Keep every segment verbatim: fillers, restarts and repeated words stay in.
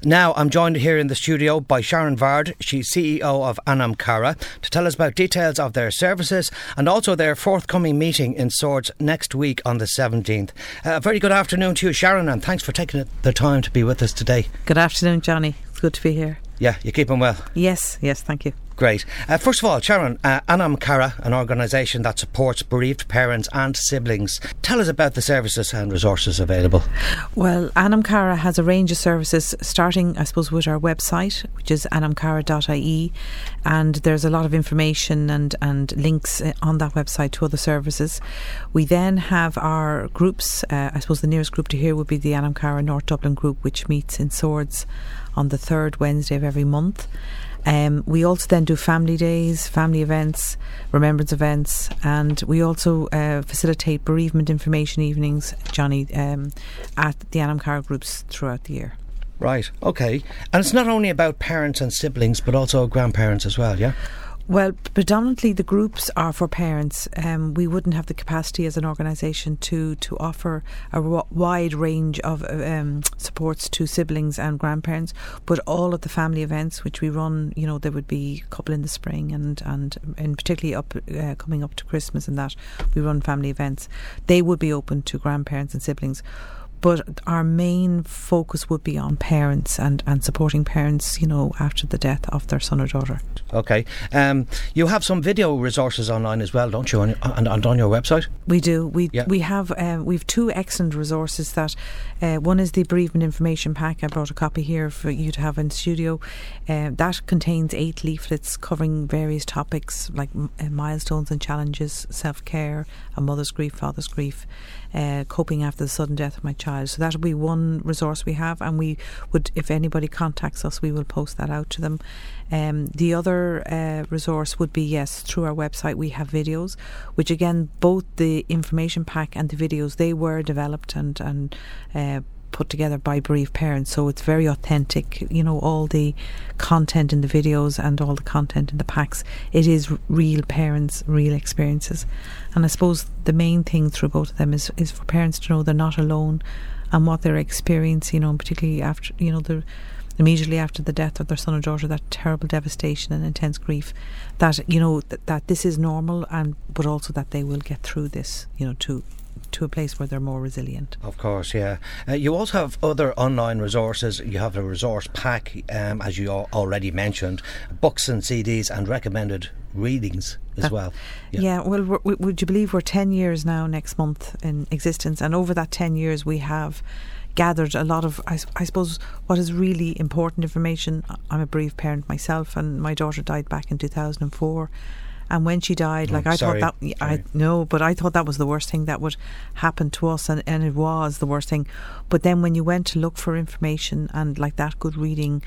Now I'm joined here in the studio by Sharon Vard. She's C E O of Anam Cara, to tell us about details of their services and also their forthcoming meeting in Swords next week on the seventeenth. A uh, very good afternoon to you, Sharon, and thanks for taking the time to be with us today. Good afternoon, Johnny. It's good to be here. Yeah, you keeping well? Yes, yes, thank you. Great. Uh, first of all, Sharon, uh, Anam Cara, an organisation that supports bereaved parents and siblings. Tell us about the services and resources available. Well, Anam Cara has a range of services, starting, I suppose, with our website, which is anam cara dot I E, and there's a lot of information and, and links on that website to other services. We then have our groups. Uh, I suppose the nearest group to here would be the Anam Cara North Dublin group, which meets in Swords on the third Wednesday of every month. Um, we also then do family days, family events, remembrance events, and we also uh, facilitate bereavement information evenings, Johnny, um, at the Anam Cara groups throughout the year. Right, okay. And it's not only about parents and siblings, but also grandparents as well, yeah? Well, predominantly the groups are for parents. Um, we wouldn't have the capacity as an organisation to, to offer a w- wide range of um, supports to siblings and grandparents, but all of the family events which we run, you know, there would be a couple in the spring and, and, and particularly up uh, coming up to Christmas and that, we run family events. They would be open to grandparents and siblings. But our main focus would be on parents and, and supporting parents, you know, after the death of their son or daughter. Okay. Um, you have some video resources online as well, don't you, on, on, on your website? We do. We yeah. we have uh, we've two excellent resources. That uh, one is the bereavement information pack. I brought a copy here for you to have in studio. Uh, that contains eight leaflets covering various topics like uh, milestones and challenges, self-care, a mother's grief, father's grief, uh, coping after the sudden death of my child. So that'll be one resource we have, and we would, if anybody contacts us, we will post that out to them. Um, the other uh, resource would be, yes, through our website we have videos, which again, both the information pack and the videos, they were developed and, and uh, put together by bereaved parents, so it's very authentic. You know, all the content in the videos and all the content in the packs, it is real parents, real experiences. And I suppose the main thing through both of them is, is for parents to know they're not alone and what they're experiencing, you know, particularly after, you know, the immediately after the death of their son or daughter, that terrible devastation and intense grief, that, you know, th- that this is normal, and but also that they will get through this, you know, to to a place where they're more resilient. Of course, yeah. Uh, you also have other online resources. You have a resource pack, um, as you al- already mentioned, books and C Ds and recommended readings as that, well. Yeah, yeah well, we're, we, would you believe we're ten years now next month in existence, and over that ten years we have gathered a lot of, I, I suppose, what is really important information. I'm a bereaved parent myself, and my daughter died back in two thousand four. And when she died, like oh, I sorry. thought that, I no, but I thought that was the worst thing that would happen to us, and, and it was the worst thing. But then when you went to look for information and like that good reading,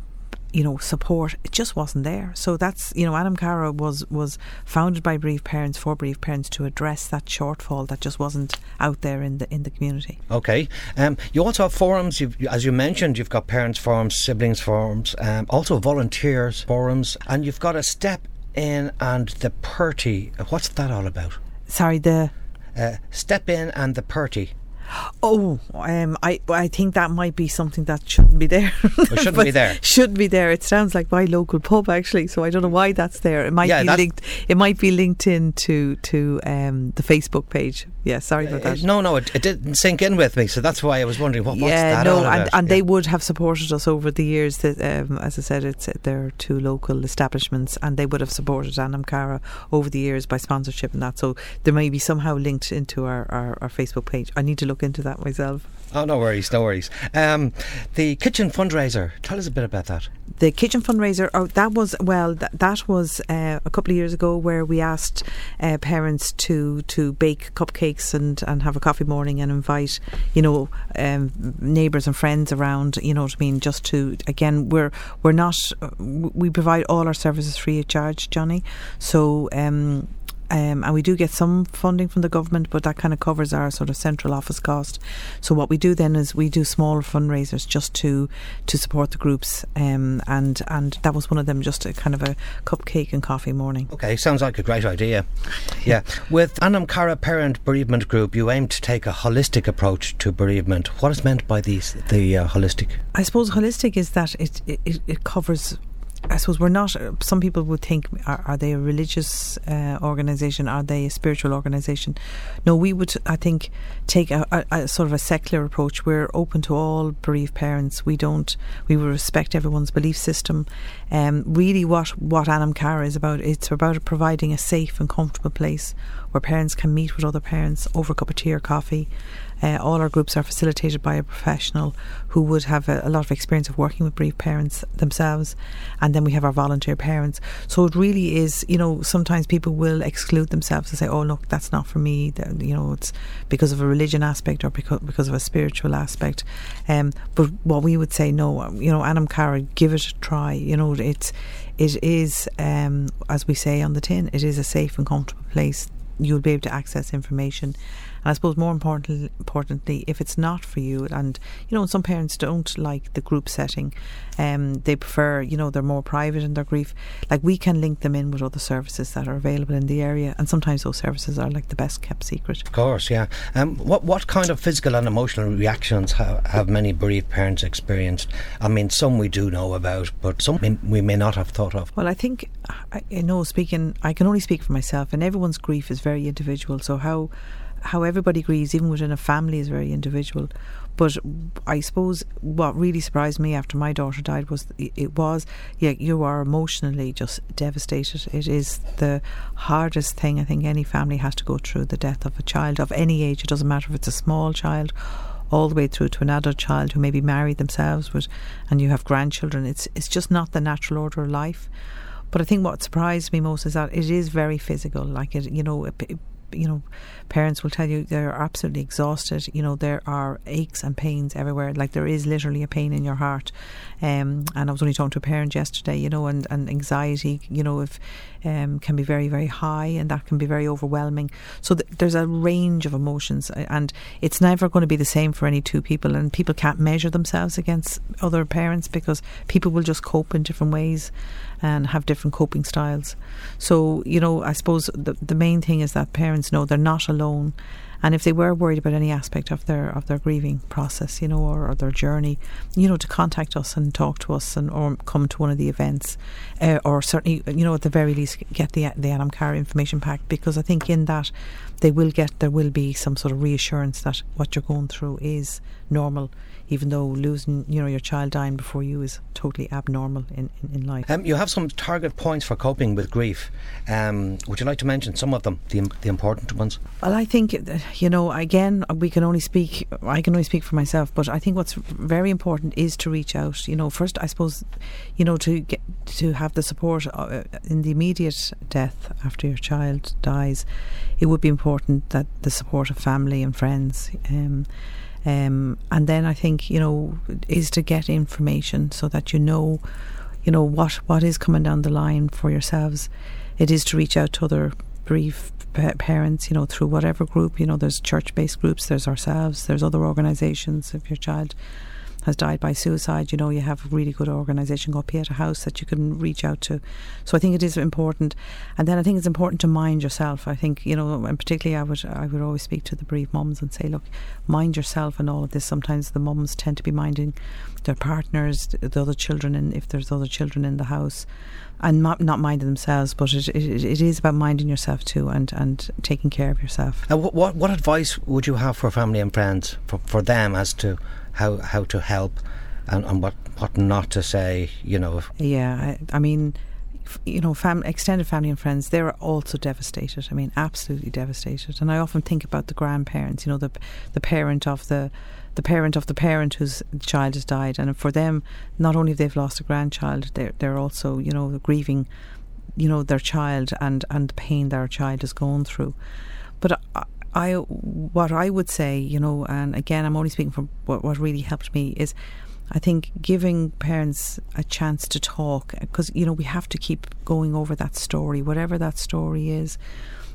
you know, support, it just wasn't there. So that's, you know, Anam Cara was was founded by bereaved parents for bereaved parents to address that shortfall that just wasn't out there in the in the community. Okay. Um, you also have forums. You've, as you mentioned, you've got parents forums, siblings forums, um, also volunteers forums, and you've got a Step In and the Purty. What's that all about? Sorry, the uh, Step In and the Purty. Oh, um, I I think that might be something that shouldn't be there. It shouldn't be there. Shouldn't be there. It sounds like my local pub, actually. So I don't know why that's there. It might yeah, be linked. It might be linked in to to um, the Facebook page. Yeah, sorry about that. Uh, no, no, it, it didn't sink in with me, so that's why I was wondering what, what's yeah, that no, all about? and, and yeah. they would have supported us over the years. That, um, as I said, it's they're two local establishments, and they would have supported Anam Cara over the years by sponsorship and that. So there may be somehow linked into our, our, our Facebook page. I need to look into that myself. Oh, no worries, no worries. Um, the kitchen fundraiser, tell us a bit about that. The kitchen fundraiser, oh, that was, well, that, that was uh, a couple of years ago, where we asked uh, parents to, to bake cupcakes and, and have a coffee morning and invite, you know, um, neighbours and friends around, you know what I mean, just to, again, we're we're not, we provide all our services free of charge, Johnny. So, um Um, and we do get some funding from the government, but that kind of covers our sort of central office cost. So what we do then is we do small fundraisers just to to support the groups, um, and and that was one of them, just a kind of a cupcake and coffee morning. Okay, sounds like a great idea. Yeah, with Anam Cara Parent Bereavement Group, you aim to take a holistic approach to bereavement. What is meant by these the uh, holistic? I suppose holistic is that it it, it covers. I suppose we're not, some people would think, are, are they a religious uh, organisation, are they a spiritual organisation? No, we would, I think, take a, a, a sort of a secular approach. We're open to all bereaved parents. We don't, we will respect everyone's belief system. Um, really what, what Anam Cara is about, it's about providing a safe and comfortable place where parents can meet with other parents over a cup of tea or coffee. Uh, all our groups are facilitated by a professional who would have a, a lot of experience of working with bereaved parents themselves, and then we have our volunteer parents. So it really is, you know, sometimes people will exclude themselves and say, oh look, that's not for me, that, you know, it's because of a religion aspect or because, because of a spiritual aspect. Um, but what we would say, no, you know, Anam Cara, give it a try. You know, it's it is, um, as we say on the tin, it is a safe and comfortable place. You'll be able to access information. And I suppose more important, importantly, if it's not for you, and you know, some parents don't like the group setting, um, they prefer, you know, they're more private in their grief. Like, we can link them in with other services that are available in the area, and sometimes those services are like the best kept secret. Of course, yeah. Um, what what kind of physical and emotional reactions have, have many bereaved parents experienced? I mean, some we do know about, but some we may not have thought of. Well, I think, I, I know, speaking, I can only speak for myself, and everyone's grief is very individual. So how. How everybody grieves, even within a family, is very individual. But I suppose what really surprised me after my daughter died was it was, yeah, you are emotionally just devastated. It is the hardest thing I think any family has to go through, the death of a child of any age. It doesn't matter if it's a small child all the way through to an adult child who maybe married themselves with, and you have grandchildren. It's it's just not the natural order of life. But I think what surprised me most is that it is very physical. Like, it, you know, it, it, you know, parents will tell you they're absolutely exhausted. You know, there are aches and pains everywhere. Like, there is literally a pain in your heart. Um, and I was only talking to a parent yesterday, you know, and, and anxiety, you know, if um, can be very, very high, and that can be very overwhelming. So th- there's a range of emotions, and it's never going to be the same for any two people. And people can't measure themselves against other parents, because people will just cope in different ways and have different coping styles. So, you know, I suppose the the main thing is that parents know they're not alone, and if they were worried about any aspect of their of their grieving process, you know, or, or their journey, you know, to contact us and talk to us, and or come to one of the events, uh, or certainly, you know, at the very least get the the Anam Cara information pack, because I think in that they will get there will be some sort of reassurance that what you're going through is normal, even though losing, you know, your child dying before you is totally abnormal in, in, in life. Um, you have some target points for coping with grief. Um, would you like to mention some of them, the the important ones? Well, I think, you know, again, we can only speak, I can only speak for myself, but I think what's very important is to reach out. You know, first, I suppose, you know, to get to have the support uh, in the immediate death after your child dies. It would be important that the support of family and friends. Um, Um, and then I think, you know, is to get information so that you know, you know, what, what is coming down the line for yourselves. It is to reach out to other bereaved pa- parents, you know, through whatever group. You know, there's church-based groups, there's ourselves, there's other organisations. If your child has died by suicide, you know, you have a really good organisation called Pieta House that you can reach out to. So I think it is important. And then I think it's important to mind yourself. I think, you know, and particularly I would I would always speak to the bereaved mums and say, look, mind yourself in all of this. Sometimes the mums tend to be minding their partners, the other children, and if there's other children in the house, and not, not minding themselves, but it, it, it is about minding yourself too, and, and taking care of yourself. Uh, what what advice would you have for family and friends, for, for them, as to how how to help, and, and what, what not to say, you know? Yeah, I, I mean, you know, fam- extended family and friends, they're also devastated. I mean, absolutely devastated. And I often think about the grandparents, you know, the the parent of the the parent of the parent whose child has died, and for them, not only have they lost a grandchild, they're they're also, you know, grieving, you know, their child and and the pain their child is going through. But I, I what I would say, you know, and again, I'm only speaking from what what really helped me, is I think giving parents a chance to talk, because, you know, we have to keep going over that story, whatever that story is.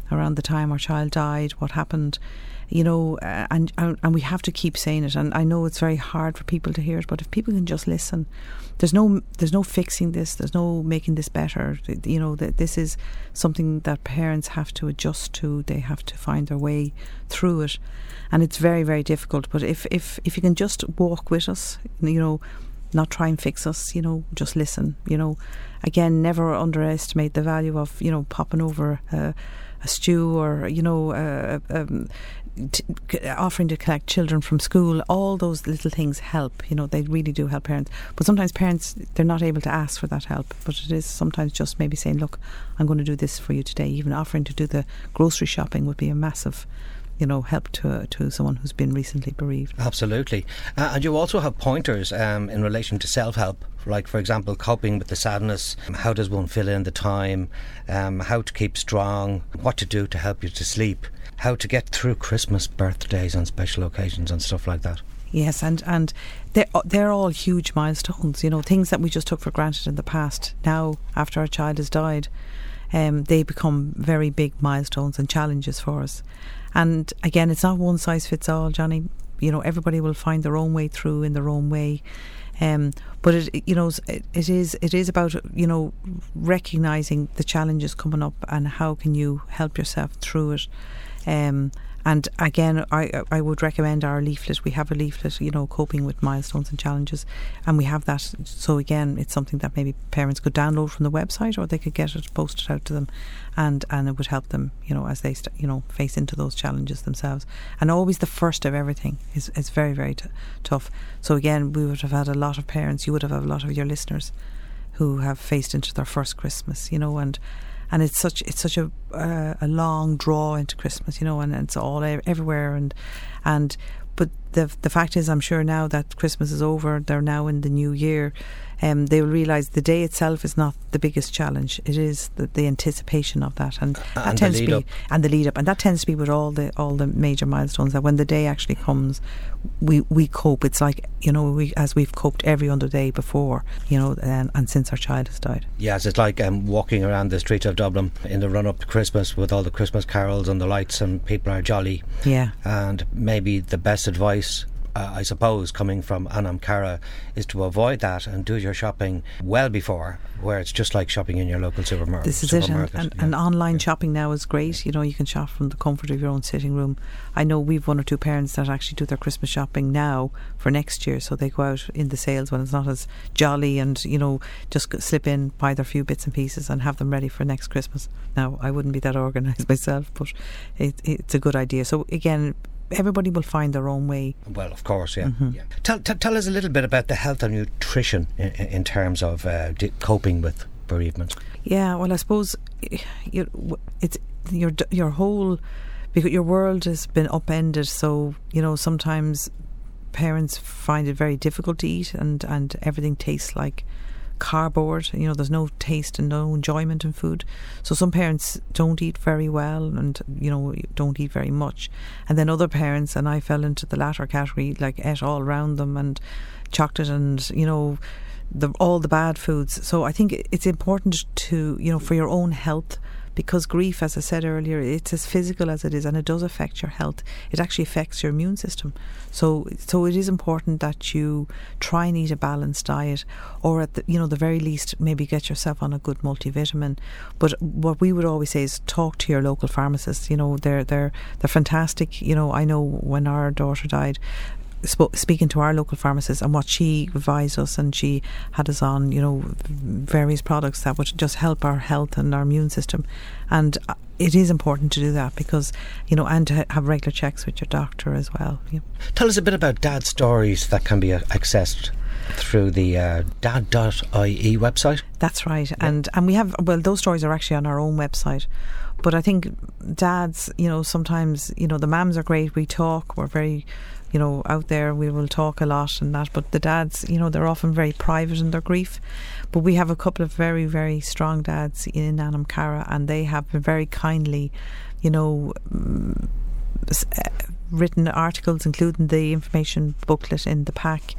around the time our child died, what happened, you know, uh, and, and and we have to keep saying it. And I know it's very hard for people to hear it, but if people can just listen, there's no there's no fixing this, there's no making this better. You know, that this is something that parents have to adjust to. They have to find their way through it, and it's very, very difficult. But if if if you can just walk with us, you know, not try and fix us, you know, just listen. You know, again, never underestimate the value of, you know, popping over uh, a stew, or, you know, uh, um, t- offering to collect children from school. All those little things help. You know, they really do help parents. But sometimes parents, they're not able to ask for that help. But it is sometimes just maybe saying, look, I'm going to do this for you today. Even offering to do the grocery shopping would be a massive, you know, help to to someone who's been recently bereaved. Absolutely. Uh, and you also have pointers um, in relation to self-help, like, for example, coping with the sadness. How does one fill in the time? Um, how to keep strong? What to do to help you to sleep? How to get through Christmas, birthdays and special occasions and stuff like that. Yes, and, and they're, they're all huge milestones, you know, things that we just took for granted in the past. Now, after our child has died, um, they become very big milestones and challenges for us. And again, it's not one size fits all, Johnny. You know, everybody will find their own way through in their own way. Um, but it, you know, it, it is it is about, you know, recognising the challenges coming up and how can you help yourself through it. Um, and again, I I would recommend our leaflet. We have a leaflet, you know, coping with milestones and challenges, and we have that. So again, it's something that maybe parents could download from the website, or they could get it posted out to them, and and it would help them, you know, as they st- you know face into those challenges themselves. And always the first of everything is is very very t- tough. So again, we would have had a lot of parents. You would have had a lot of your listeners who have faced into their first Christmas, you know, and. And it's such it's such a uh, a long draw into Christmas, you know, and, and it's all everywhere, and and but the the fact is, I'm sure now that Christmas is over, they're now in the new year, um, they will realise the day itself is not the biggest challenge. It is the, the anticipation of that, and that and tends the lead to be up. and the lead up, and that tends to be with all the all the major milestones. That when the day actually comes, we we cope. It's like, you know, we as we've coped every other day before, you know, and, and since our child has died. Yes, it's like um, walking around the streets of Dublin in the run up to Christmas with all the Christmas carols and the lights, and people are jolly. Yeah. And maybe the best advice, Uh, I suppose, coming from Anam Cara, is to avoid that and do your shopping well before, where it's just like shopping in your local supermarket. This is supermarket. it, and, and, yeah. and online yeah. shopping now is great. You know, you can shop from the comfort of your own sitting room. I know we've one or two parents that actually do their Christmas shopping now for next year, so they go out in the sales when it's not as jolly, and, you know, just slip in, buy their few bits and pieces and have them ready for next Christmas. Now, I wouldn't be that organised myself, but it, it's a good idea. So again, everybody will find their own way. Well, of course, yeah. Mm-hmm. yeah. Tell, t- tell us a little bit about the health and nutrition in, in terms of uh, d- coping with bereavement. Yeah, well, I suppose you, it's your your whole, because your world has been upended. So, you know, sometimes parents find it very difficult to eat, and, and everything tastes like cardboard. You know, there's no taste and no enjoyment in food. So some parents don't eat very well, and, you know, don't eat very much. And then other parents, and I fell into the latter category, like ate all around them, and chocolate and, you know, the, all the bad foods. So I think it's important to, you know, for your own health, because grief, as I said earlier, it's as physical as it is, and it does affect your health. It actually affects your immune system. So, so it is important that you try and eat a balanced diet, or at the, you know, the very least, maybe get yourself on a good multivitamin. But what we would always say is talk to your local pharmacist. You know, they're they're they're fantastic. You know, I know when our daughter died, Sp- speaking to our local pharmacist, and what she advised us, and she had us on, you know, various products that would just help our health and our immune system. And it is important to do that, because, you know, and to have regular checks with your doctor as well. Yeah. Tell us a bit about Dad Stories that can be uh, accessed through the uh, dad dot I E website. That's right. Yeah. And and we have, well, those stories are actually on our own website. But I think dads, you know, sometimes, you know, the mums are great. We talk, we're very, you know, out there, we will talk a lot and that, but the dads, you know, they're often very private in their grief. But we have a couple of very, very strong dads in Anam Cara, and they have been very kindly, you know, um, written articles, including the information booklet in the pack.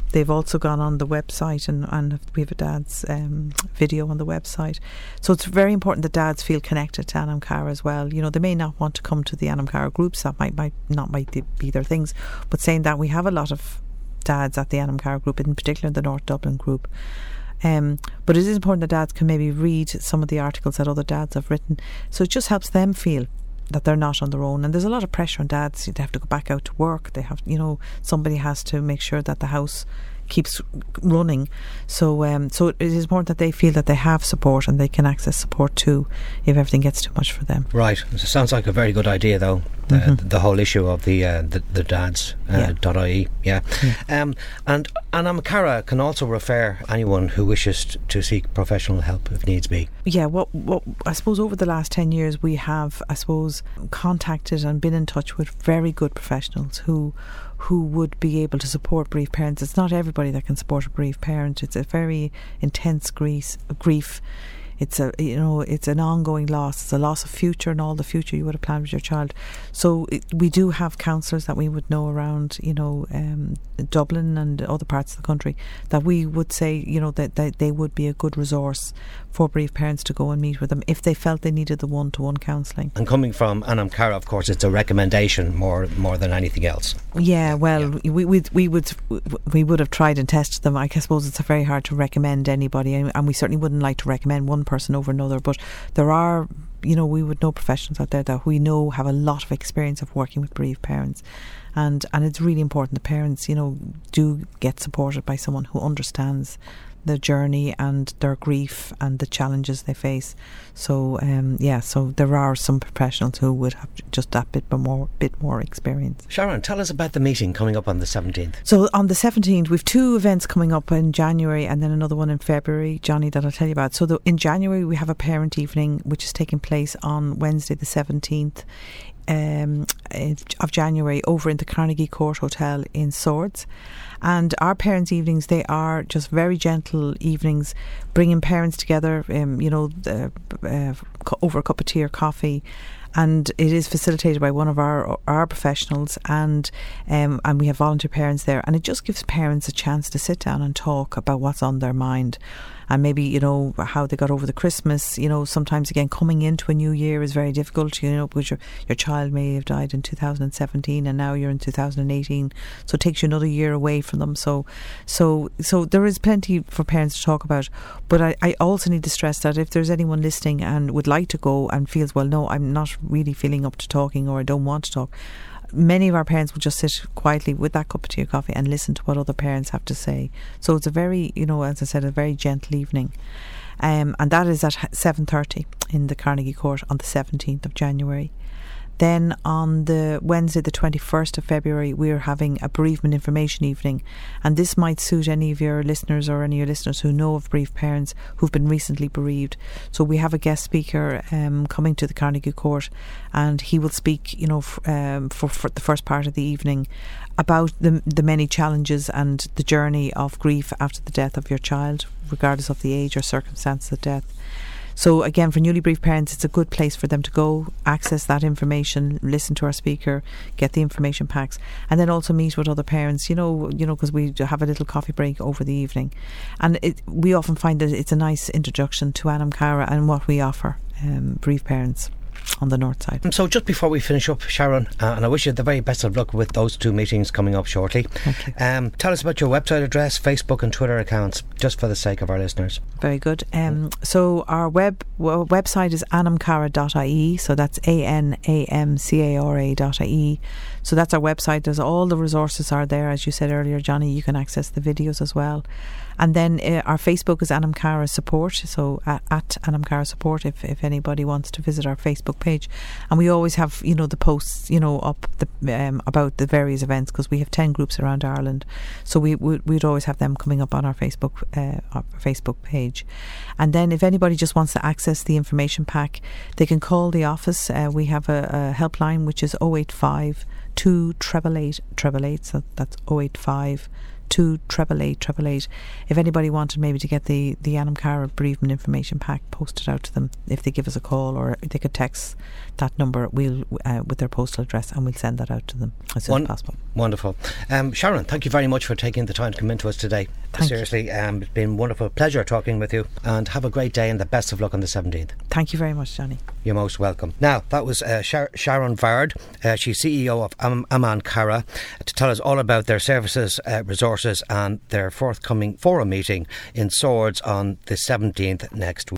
they've also gone on the website, and, and we have a dad's um, video on the website. So it's very important that dads feel connected to Anam Cara as well. You know, they may not want to come to the Anam Cara groups, that might, might not might be their things, but saying that, we have a lot of dads at the Anam Cara group, in particular the North Dublin group. Um, but it is important that dads can maybe read some of the articles that other dads have written, so it just helps them feel that they're not on their own. And there's a lot of pressure on dads. They have to go back out to work. They have, you know, somebody has to make sure that the house keeps running. So um, so it is important that they feel that they have support, and they can access support too if everything gets too much for them. Right. It sounds like a very good idea, though. The, mm-hmm. the whole issue of the uh, the, the dads uh, yeah. dot I E, yeah. yeah. Um, and Anam Cara can also refer anyone who wishes t- to seek professional help if needs be. Yeah, what what I suppose over the last ten years we have, I suppose, contacted and been in touch with very good professionals who who would be able to support bereaved parents. It's not everybody that can support a bereaved parent. It's a very intense grief. grief. It's a, you know, it's an ongoing loss. It's a loss of future and all the future you would have planned with your child. So it, we do have counsellors that we would know around, you know, um, Dublin and other parts of the country, that we would say, you know, that, that they would be a good resource for bereaved parents to go and meet with them if they felt they needed the one-to-one counselling. And coming from Anam Cara, of course, it's a recommendation more more than anything else. Yeah, well, yeah. we we we would we would have tried and tested them. I suppose it's very hard to recommend anybody, and we certainly wouldn't like to recommend one person over another. But there are, you know, we would know professionals out there that we know have a lot of experience of working with bereaved parents. And and it's really important the parents, you know, do get supported by someone who understands the journey and their grief and the challenges they face. So um, yeah, so there are some professionals who would have just that bit more bit more experience. Sharon, tell us about the meeting coming up on the seventeenth. So on the seventeenth we've two events coming up in January and then another one in February, Johnny, that I'll tell you about. So the, in January we have a parent evening which is taking place on Wednesday the seventeenth Um, of January over in the Carnegie Court Hotel in Swords. And our parents' evenings, they are just very gentle evenings, bringing parents together, um, you know, uh, uh, over a cup of tea or coffee. And it is facilitated by one of our our professionals, and um, and we have volunteer parents there, and it just gives parents a chance to sit down and talk about what's on their mind, and maybe, you know, how they got over the Christmas. You know, sometimes again coming into a new year is very difficult, you know, because your, your child may have died in two thousand seventeen and now you're in two thousand eighteen, so it takes you another year away from them. So so so there is plenty for parents to talk about. But I, I also need to stress that if there's anyone listening and would like to go and feels, well, no, I'm not really feeling up to talking, or I don't want to talk, many of our parents will just sit quietly with that cup of tea or coffee and listen to what other parents have to say. So it's a very, you know, as I said, a very gentle evening. Um, and that is at seven thirty in the Carnegie Court on the seventeenth of January. Then on the Wednesday the twenty-first of February we're having a bereavement information evening, and this might suit any of your listeners or any of your listeners who know of bereaved parents who've been recently bereaved. So we have a guest speaker um, coming to the Carnegie Court, and he will speak, you know, f- um, for, for the first part of the evening about the, the many challenges and the journey of grief after the death of your child, regardless of the age or circumstance of death. So again, for newly bereaved parents, it's a good place for them to go, access that information, listen to our speaker, get the information packs, and then also meet with other parents, you know, you know, because we have a little coffee break over the evening. And it, we often find that it's a nice introduction to Anam Cara and what we offer um, bereaved parents on the north side. And so just before we finish up, Sharon, uh, and I wish you the very best of luck with those two meetings coming up shortly. Thank you. Um, tell us about your website address, Facebook and Twitter accounts, just for the sake of our listeners. Very good. Um, so our web w- website is anamcara dot I E, so that's A N A M C A R A dot I E. So that's our website. There's all the resources are there, as you said earlier, Johnny. You can access the videos as well. And then uh, our Facebook is Anam Cara Support, so at, at Anam Cara Support if, if anybody wants to visit our Facebook page. And we always have, you know, the posts, you know, up the, um, about the various events, because we have ten groups around Ireland. So we, we, we'd always have them coming up on our Facebook, uh, our Facebook page. And then if anybody just wants to access the information pack, they can call the office. Uh, we have a, a helpline which is oh eight five two eight eight eight eight, so that's oh eight five two treble eight treble eight. If anybody wanted maybe to get the the Anam Cara bereavement information pack posted out to them, if they give us a call or they could text that number, we'll uh, with their postal address, and we'll send that out to them as soon One, as possible. Wonderful. Um, Sharon, thank you very much for taking the time to come in to us today. Thank Seriously, um, it's been a wonderful pleasure talking with you, and have a great day and the best of luck on the seventeenth. Thank you very much, Johnny. You're most welcome. Now, that was uh, Shar- Sharon Vard. Uh, she's C E O of Am- Aman Cara, to tell us all about their services, uh, resources and their forthcoming forum meeting in Swords on the seventeenth next week.